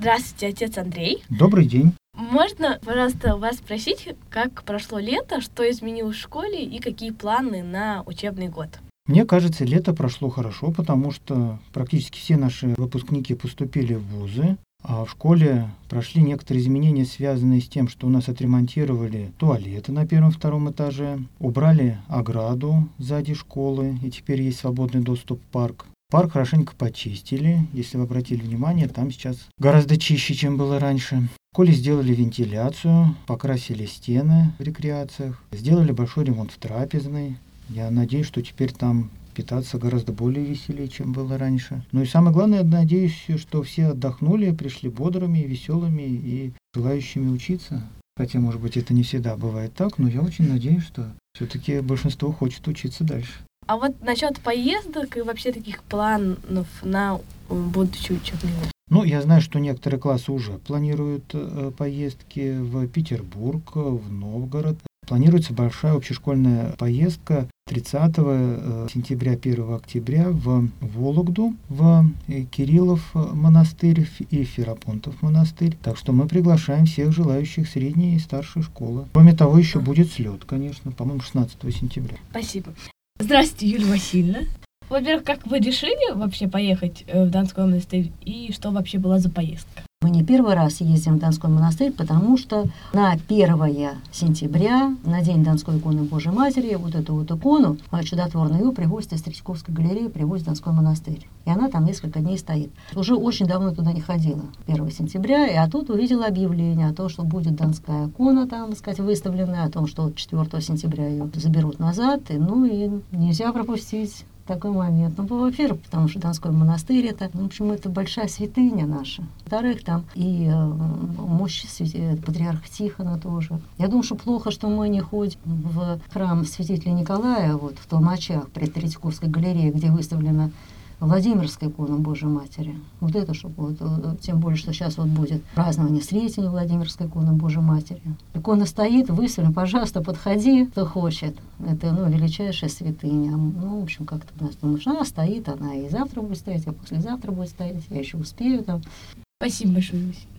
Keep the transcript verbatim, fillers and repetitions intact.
Здравствуйте, отец Андрей. Добрый день. Можно, пожалуйста, вас спросить, как прошло лето, что изменилось в школе и какие планы на учебный год? Мне кажется, лето прошло хорошо, потому что практически все наши выпускники поступили в вузы, а в школе прошли некоторые изменения, связанные с тем, что у нас отремонтировали туалеты на первом-втором этаже, убрали ограду сзади школы, и теперь есть свободный доступ в парк. Парк хорошенько почистили, если вы обратили внимание, там сейчас гораздо чище, чем было раньше. В школе сделали вентиляцию, покрасили стены в рекреациях, сделали большой ремонт в трапезной. Я надеюсь, что теперь там питаться гораздо более веселее, чем было раньше. Ну и самое главное, я надеюсь, что все отдохнули, пришли бодрыми, веселыми и желающими учиться. Хотя, может быть, это не всегда бывает так, но я очень надеюсь, что все-таки большинство хочет учиться дальше. А вот насчет поездок и вообще таких планов на будущий учебный год. Ну, я знаю, что некоторые классы уже планируют э, поездки в Петербург, в Новгород. Планируется большая общешкольная поездка тридцатого сентября, первого октября в Вологду, в Кириллов монастырь и Ферапонтов монастырь. Так что мы приглашаем всех желающих средней и старшей школы. Кроме того, еще будет слет, конечно, по-моему, шестнадцатого сентября. Спасибо. Здравствуйте, Юлия Васильевна. Во-первых, как вы решили вообще поехать в Донской монастырь и что вообще была за поездка? Мы не первый раз ездим в Донской монастырь, потому что на первое сентября, на день Донской иконы Божьей Матери, вот эту вот икону чудотворную ее привозят из Третьяковской галереи, привозят в Донской монастырь. И она там несколько дней стоит. Уже очень давно туда не ходила, первого сентября, и а тут увидела объявление о том, что будет Донская икона там, так сказать, выставленная, о том, что четвёртого сентября ее заберут назад, и, ну и нельзя пропустить такой момент. Ну, во-первых, потому что Донской монастырь это, ну, в общем, это большая святыня наша. Во-вторых, там и э, мощь святи... патриарха Тихона тоже. Я думаю, что плохо, что мы не ходим в храм святителя Николая, вот в Толмачах, при Третьяковской галерее, где выставлена Владимирская икона Божьей Матери. Вот это, чтобы вот, тем более, что сейчас вот будет празднование Сретения Владимирской иконы Божьей Матери. Икона стоит, выставлена, пожалуйста, подходи, кто хочет. Это, ну, величайшая святыня. Ну, в общем, как-то у нас думаешь, она стоит, она и завтра будет стоять, и послезавтра будет стоять, я еще успею там. Спасибо большое.